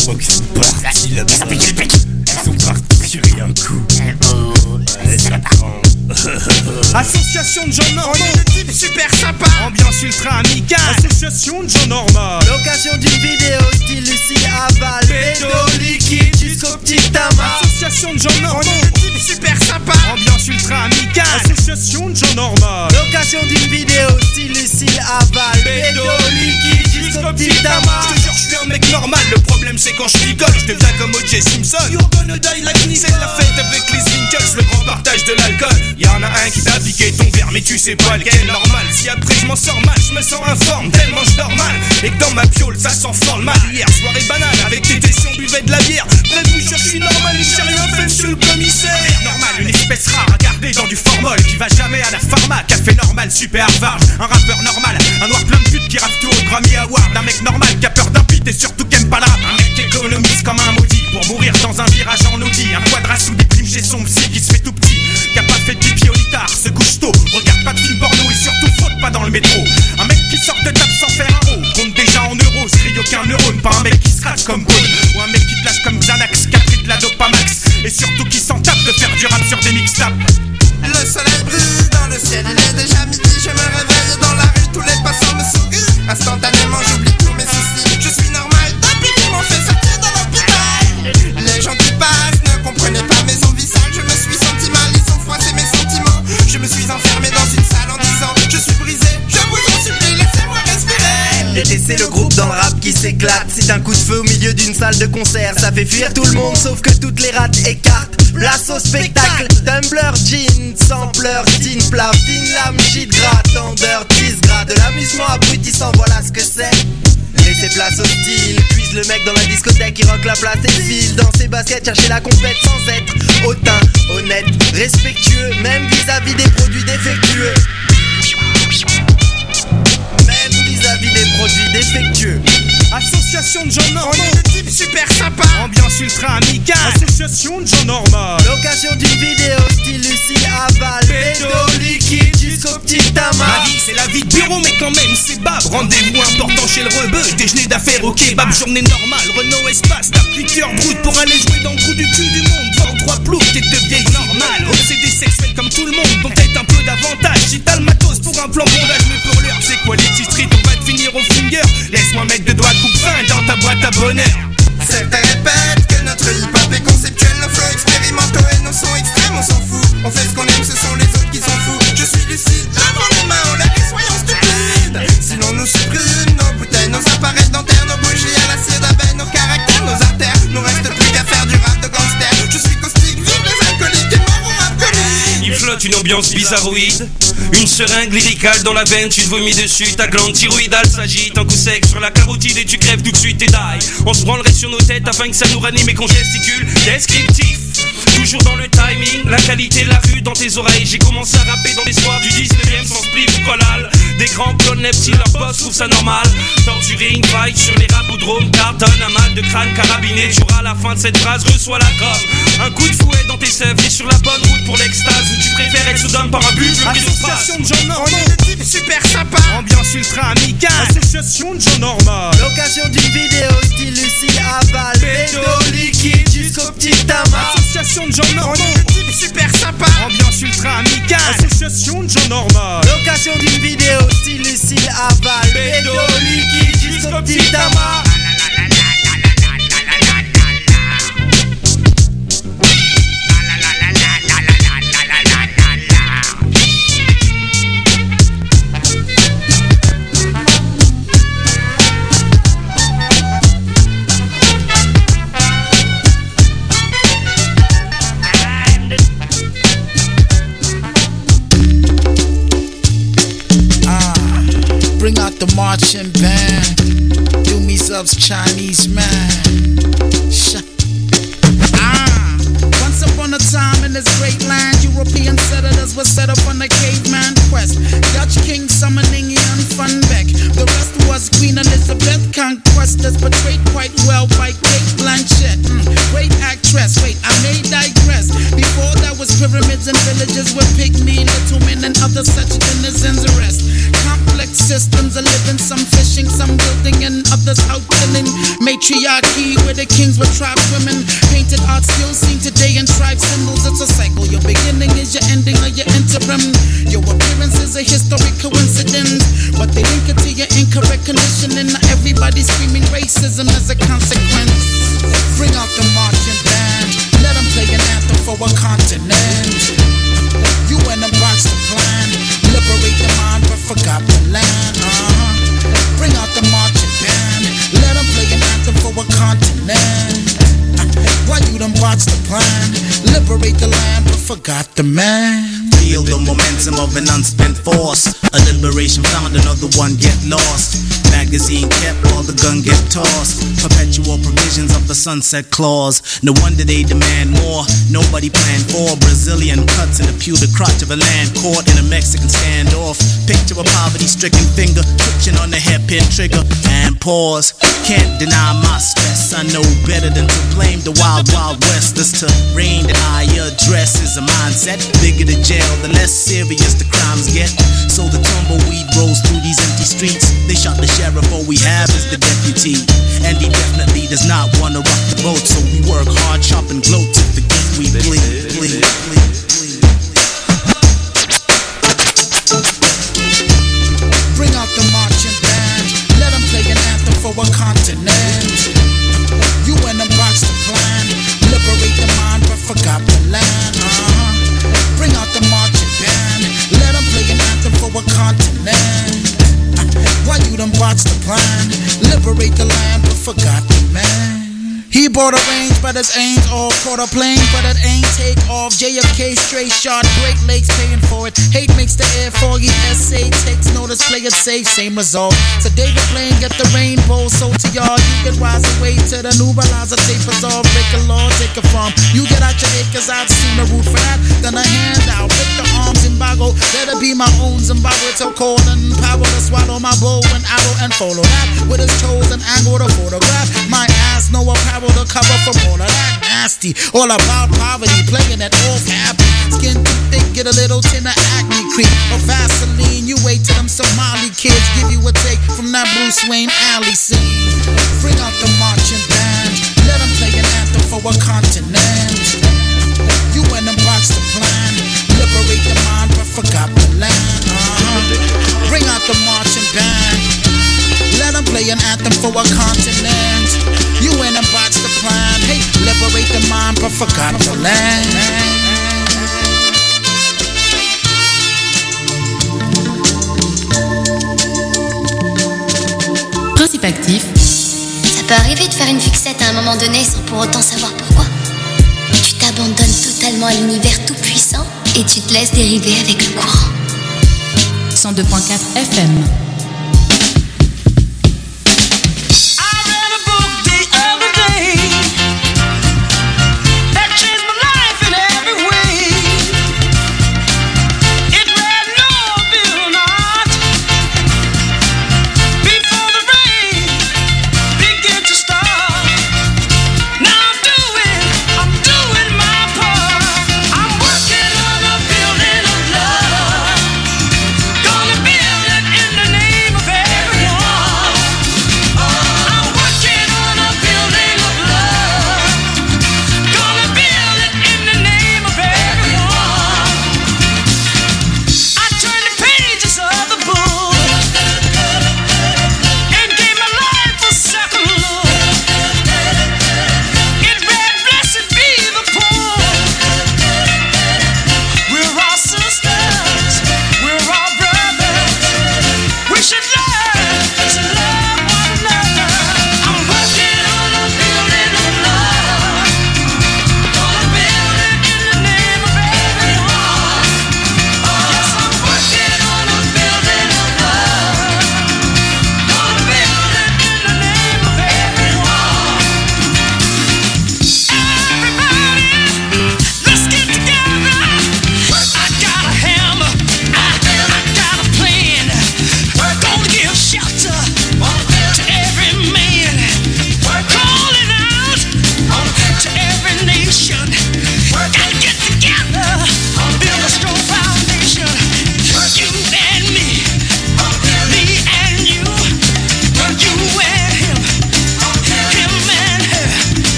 Je crois qu'ils sont partis là-bas. Ils sont partis rien un coup. Ça prend. Association de gens normaux. On est des types super sympas. Ambiance ultra amicale. Association de gens normaux. L'occasion d'une vidéo style Lucille Aval. Pédo liquide jusqu'au petit tamas. Association de gens normaux. On est des types super sympas. Ambiance ultra amicale. Association de gens normaux. L'occasion d'une vidéo style Lucille Aval. Pédo liquide jusqu'au petit tamas. Je te jure, je suis un mec normal. Le problème c'est quand je rigole, je deviens comme O.J. Simpson. You're gonna die like me. C'est la fête avec les Winkles, le grand partage de l'alcool. Y'en a un qui t'a piqué ton verre, mais tu sais pas lequel. Normal, si après je m'en sors mal, je me sens informe, tellement je dors mal. Et que dans ma piole, ça sent fort le mal. Hier, soirée banane, avec tes tessions, on buvait de la bière. Bref, vous jure, je suis normal et j'ai rien fait, monsieur le commissaire. Normal, une espèce rare à garder dans du formol, qui va jamais à la pharma. Café normal, super Harvard. Un rappeur normal, un noir plein de putes qui rappe tout au Grammy Award. Un mec normal qui a peur d'un pit et surtout qui aime pas la rap. Un mec qui économise comme un maudit pour mourir dans un virage en Audi. Un quadra sous des primes chez son psy qui se fait tout petit, qui a pas fait pipi au litard, se couche tôt, regarde pas de film porno et surtout fraude pas dans le métro. Un mec qui sort de table sans faire un haut, compte déjà en euros, se grille aucun neurone. Pas un mec qui se rate comme Bone, ou un mec qui te lâche comme Xanax, qui a pris de la dopamax, et surtout qui s'en tape de faire du rap sur des mixtapes. Le soleil brille dans le ciel, il est déjà midi. Je me réveille dans la rue, tous les passants me sourient. Instantanément j'oublie tous mes soucis. Je suis normal depuis qu'ils m'ont fait sortir de l'hôpital. Les gens qui passent ne comprenaient pas mes envies sales. Je me suis senti mal, ils ont froissé mes sentiments. Je me suis enfermé dans une salle en disant je suis brisé, je vous en supplie, laissez-moi respirer. L'été c'est le groupe dans le rap qui s'éclate. C'est un coup de feu au milieu d'une salle de concert. Ça fait fuir tout le monde sauf que toutes les rates écartent. Place au spectacle, Tumblr, jean, sampler, tin, plaf, tin, lame, shit, gras, tendeur, tease, gras. De l'amusement abrutissant, voilà ce que c'est. Laissez place au style, puise le mec dans la discothèque qui rock la place et file dans ses baskets, chercher la compète sans être hautain, honnête, respectueux, même vis-à-vis des produits défectueux. Même vis-à-vis des produits défectueux. Association de gens normaux. On est des types super sympas. Ambiance ultra amicale. Association de gens normaux. L'occasion d'une vidéo style Lucille Aval. Pédo liquide jusqu'au petit tamas. Ma vie c'est la vie de bureau mais quand même c'est bab. Rendez-vous important chez le rebeu. Déjeuner d'affaires au kebab. Journée normale, Renault Espace. T'as plusieurs broutes pour aller jouer dans le trou du cul du monde. 23 plots, t'es de vieilles normales. Obsédé sexuel comme tout le monde. Donc peut-être un peu d'avantage. Si t'as le matos pour un plan bondage. Mais pour l'heure c'est quoi les petits streets? On va te finir au finger. Laisse-moi mettre deux doigts coupe-fin dans ta boîte à bonheur. Certains répètent que notre hip-hop est conceptuel. Nos flows expérimentaux et nos sons extrêmes, on s'en fout. On fait ce qu'on aime, ce sont les autres qui s'en foutent. Je suis lucide, levons les mains, on lève et soyons stupides. Sinon nous suppriment nos bouteilles, nos appareils dentaires, nos bougies à l'acier d'abeille, nos caractères, nos artères. Nous reste plus qu'à faire du rap de gangster. Je suis caustique, vive les alcooliques et mort au rap comique. Il flotte une ambiance bizarroïde, une seringue lyricale dans la veine, tu te vomis dessus, ta glande thyroïdale s'agite, un coup sec sur la carotide et tu crèves tout de suite et die. On se branlerait sur nos têtes afin que ça nous ranime et qu'on gesticule, descriptif. Toujours dans le timing, la qualité de la rue dans tes oreilles. J'ai commencé à rapper dans les soirs du 19ème sans spliff collal. Des grands clones si leur boss trouve ça normal. Torturing, fight sur les rapodromes, cartonne, un mal de crâne carabiné. Tu auras à la fin de cette phrase, reçois la gomme. Un coup de fouet dans tes sèvres et sur la bonne route pour l'extase. Où tu préfères être sous par un buffle pris de phrase. Association de gens normaux. On est des types super sympas. Ambiance ultra amicale. Association de gens normaux. L'occasion d'une vidéo style Lucille Aval. Pédo liquide jusqu'au petit tamas. Association de gens On normaux. est des types super sympas. Ambiance ultra amicale. Association de gens normaux. L'occasion d'une vidéo style Lucille Aval. Pédo liquide jusqu'au petit tamas. Bring out the marching band. Do me subs Chinese man. Once upon a time in this great land, European settlers were set up on the caveman quest. Dutch king summoning Jan van Beck. The rest was Queen Elizabeth. Conquestors portrayed quite well by Kate Blanchett. Great actress. Wait, I may digress. Before that was pyramids and villages with pygmy little men and other such denizens rest. Complex systems are living, some fishing, some building, and others out killing. Matriarch key where the kings were trapped women. Painted art still seen today in tribe symbols. It's a cycle. Your beginning is your ending or your interim. Your appearance is a historic coincidence, but they link it to your incorrect conditioning. Now everybody's screaming racism as a consequence. Bring out the marching band. Let them play an anthem for a continent. You and them box the plan. Liberate the mind but forgot the land. Bring out the marching band. Let them play an anthem for a continent. Why you done botched the plan? Liberate the land but forgot the man. Feel the momentum of an unspent force. A liberation found, another one get lost. Magazine kept while the gun get tossed. Perpetual provisions of the sunset clause. No wonder they demand more. Nobody planned for Brazilian cuts in the pewter crotch of a land caught in a Mexican standoff. Picture a poverty-stricken finger twitching on the hairpin trigger and pause. Can't deny my stress. I know better than to blame the wild, wild west. This terrain that I address is a mindset. Bigger the jail, the less serious the crimes get. So the tumbleweed rolls through these empty streets. They shot the sheriff, all we have is the deputy. And he definitely does not want to rock the boat. So we work hard, chop and gloat to forget we bleed, bleed, bleed, bleed. Bring out the marching band. Let them play an anthem for a continent. You and them box the plan. Liberate the mind but forgot the land. Bring out the marching band. Let them play an anthem for a continent. Why you done botched the plan? Liberate the land but forgot the man. He bought a range, but his ain't all. Caught a plane, but it ain't take off. JFK straight shot, Great Lakes paying for it. Hate makes the air foggy. SA takes notice, play it safe, same result. So David Blaine get the rainbow, so to y'all you can rise away to the new balanza tape resolve. Break a law, take a farm. You get out your acres, I've seen a root for that. Then a handout, with the arms embargo. Let it be my own Zimbabwe till cold and power to swallow my bow and arrow and follow that with his toes and angle to photograph. My ass no apparel to cover from all of that nasty. All about poverty, playing it off happy. Skin too thick, get a little tin of acne cream or Vaseline. You wait till them Somali kids give you a take from that Bruce Wayne alley scene. Bring out the marching band. Let them play an anthem for a continent. You and them box the plan. Liberate the mind but forgot the land. Bring out the marching band. Let them play an anthem for a continent. You and them botch the plan. Hey, liberate the mind but forgot the land. Principe actif. Ça peut arriver de faire une fixette à un moment donné sans pour autant savoir pourquoi. Tu t'abandonnes totalement à l'univers tout puissant et tu te laisses dériver avec le courant. 102.4 FM. Gonna build it in the name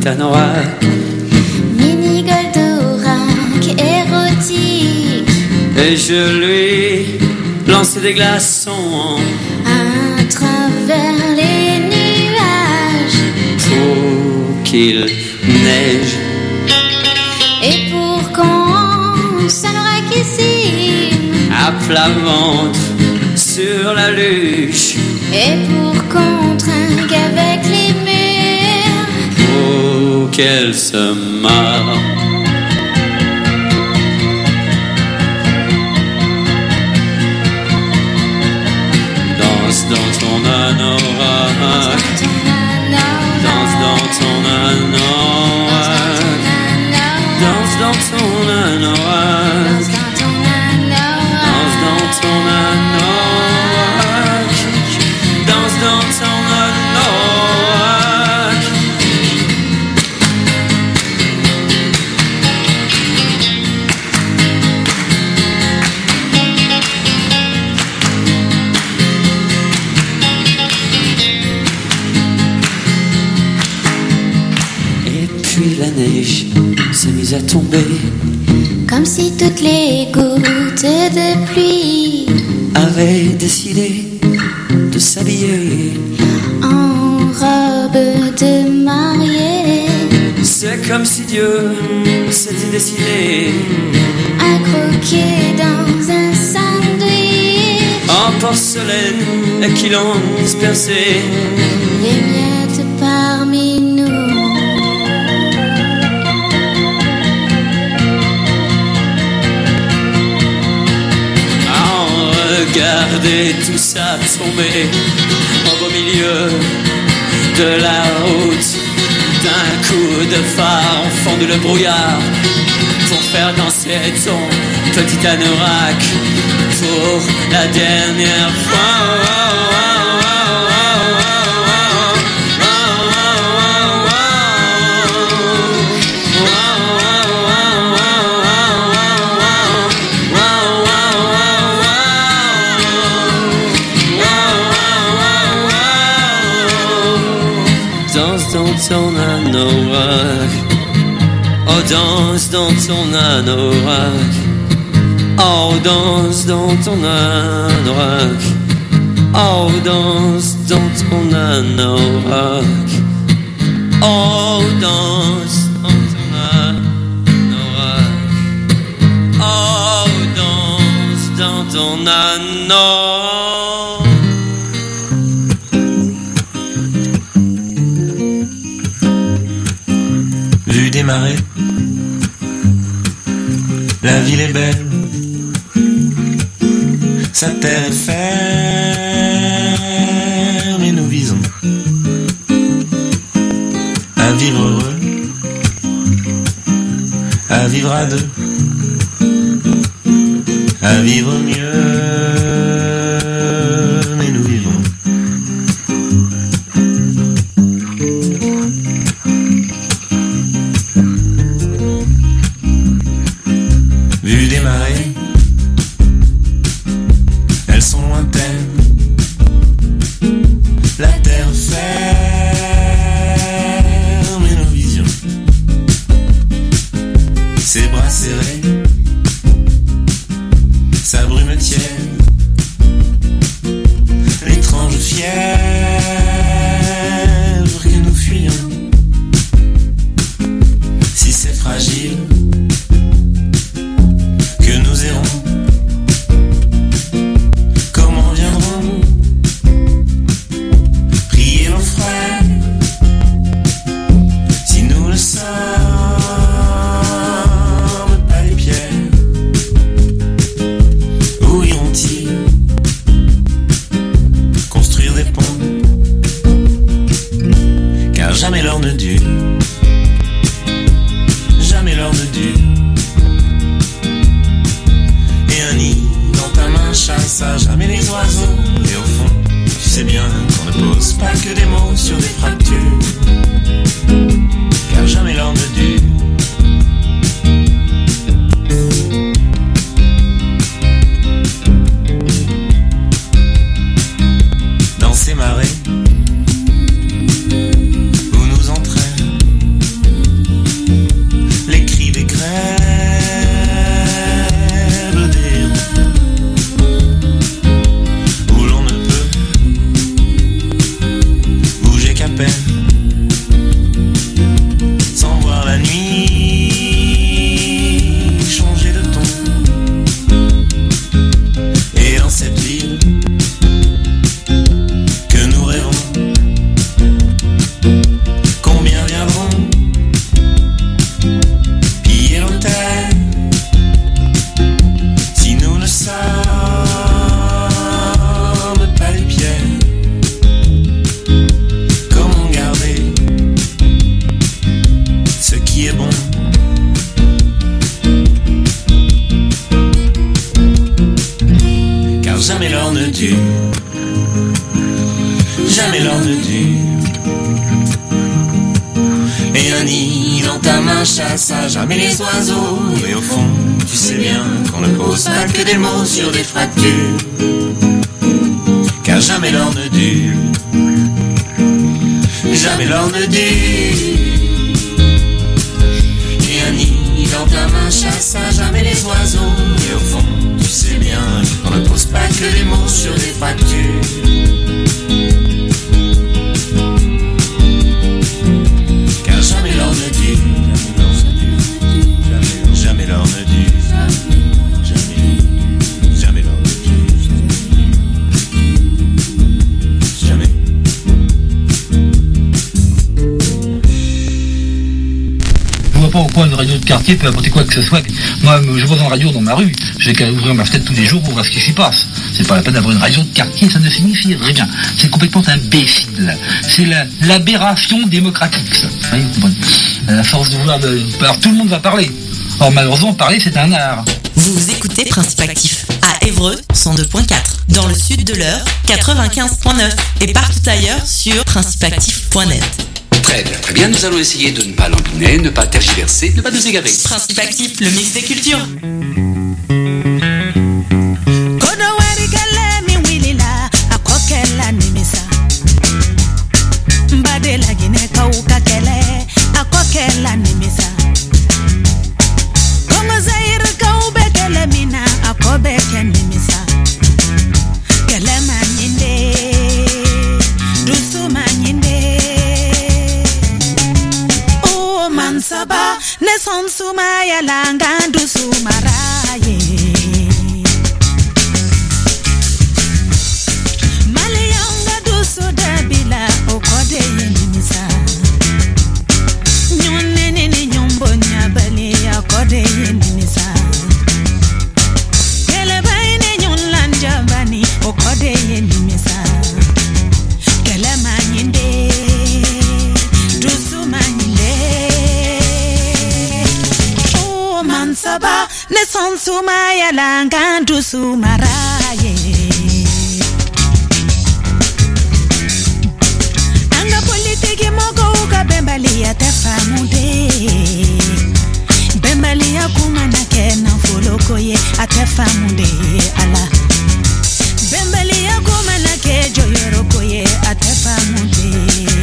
petit anorak. Mini Goldorak érotique. Et je lui lançais des glaçons à travers les nuages pour qu'il neige. Et pour qu'on s'anorakissime à plat ventre sur la luche. Et pour qu'on trinque avec les murs pour qu'elle se marre. Danse dans ton anorak. Danse dans ton anorak. Danse dans ton anorak. Danse dans ton anorak. Danse dans ton anorak. Et puis la neige s'est mise à tomber, comme si toutes les gouttes de pluie avaient décidé de s'habiller en robe de mariée. C'est comme si Dieu s'était décidé à croquer dans un sandwich en porcelaine et qui l'ont dispersé les miettes parmi nous. Regardez tout ça tomber au beau milieu de la route. D'un coup de phare, on fonde le brouillard pour faire danser ton petit anorak pour la dernière fois. Ton anorak, oh danse dans ton anorak, oh danse dans ton anorak, oh danse dans ton anorak, oh danse dans ton anorak, oh danse dans ton anorak. Vue des marais, la ville est belle, sa terre est ferme et nous visons à vivre heureux, à vivre à deux, à vivre mieux, mais nous vivons. Vue des marées, elles sont lointaines, la terre ferme et nos visions, ses bras serrés, sa brume tienne, l'étrange fièvre que nous fuyons, si c'est fragile que nous errons, comment viendrons prier nos frères si nous ne sommes pas les pierres? Où iront-ils construire des ponts? Car jamais l'or ne dure, jamais l'or ne dure. Un nid dans ta main chasse à jamais les oiseaux. Et au fond, tu sais bien qu'on ne pose pas que des mots sur des fractures, car jamais l'or ne dure. Dans ces marées où nous entraîne jamais l'or ne dure. Et un nid dans ta main chasse jamais les oiseaux. Et au fond, tu sais bien qu'on ne pose pas que des mots sur des fractures, car jamais l'or ne dure. Jamais l'or ne dure. Et un nid dans ta main chasse jamais les oiseaux. Et au fond, tu sais bien qu'on ne pose pas que des mots sur des fractures, car jamais l'or ne dure. Jamais l'or ne dure. Jamais l'or ne dure. Jamais. Je vois pas pourquoi une radio de quartier peut apporter quoi que ce soit. Moi, je vois une radio dans ma rue, je vais qu'à ouvrir ma fenêtre tous les jours pour voir ce qui s'y passe. C'est pas la peine d'avoir une radio de quartier, ça ne signifie rien. C'est complètement imbécile. C'est l'aberration démocratique, ça. Oui, vous comprenez. La force de vouloir... Alors tout le monde va parler. Or malheureusement, parler, c'est un art. Vous écoutez Principe Actif à Évreux 102.4, dans le sud de l'Eure 95.9 et partout ailleurs sur principeactif.net. Très bien, très bien, nous allons essayer de ne pas lambiner, ne pas tergiverser, ne pas nous égarer. Principe Actif, le mix des cultures. Sumaya langandu sumaraye Malayanga du sudabila okode yenimisa Nyonene ni nyombo nyabale okode yenimisa Kelebaine nyonlanja bani okode yenimisa Kelemanyinde Saba ne son sumaya langandu sumaraye Anga politiki mogo uka bembalia tefamude Bembalia kumana kena folokoye atefamude ala Bembalia kumana ke joyorokoye atefamude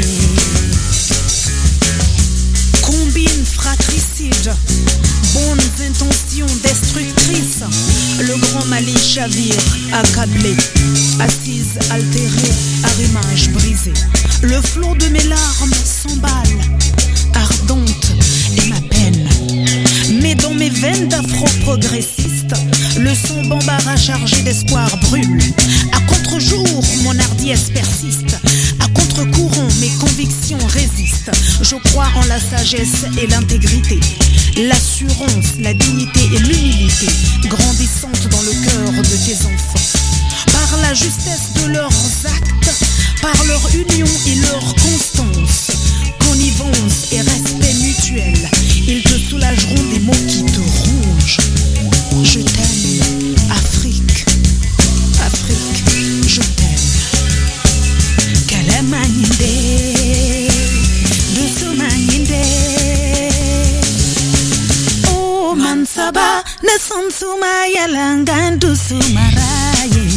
Combine fratricide bonnes intentions destructrices. Le grand Mali chavire, accablé, assise, altérée, arrimage brisé. Le flot de mes larmes s'emballe, ardente est ma peine. Mais dans mes veines d'afro-progressiste, le son bambara chargé d'espoir brûle. À contre-jour, mon hardiesse persiste. À contre-courant, mes convictions résistent. Je crois en la sagesse et l'intégrité, l'assurance, la dignité et l'humilité grandissantes dans le cœur de tes enfants. Par la justesse de leurs actes, par leur union et leur constance, connivence et respect mutuel, ils te soulageront des maux qui te rongent. Je t'aime, Afrique, Afrique, je t'aime. Kalamanyinde, Dusumanyinde. Oh Mansaba, Nesansuma Yalangandu Sumaraye.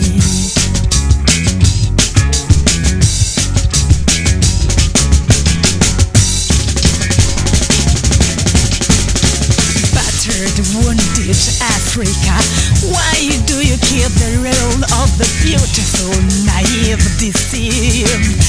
Wounded Africa, why do you keep the role of the beautiful, naive, deceived?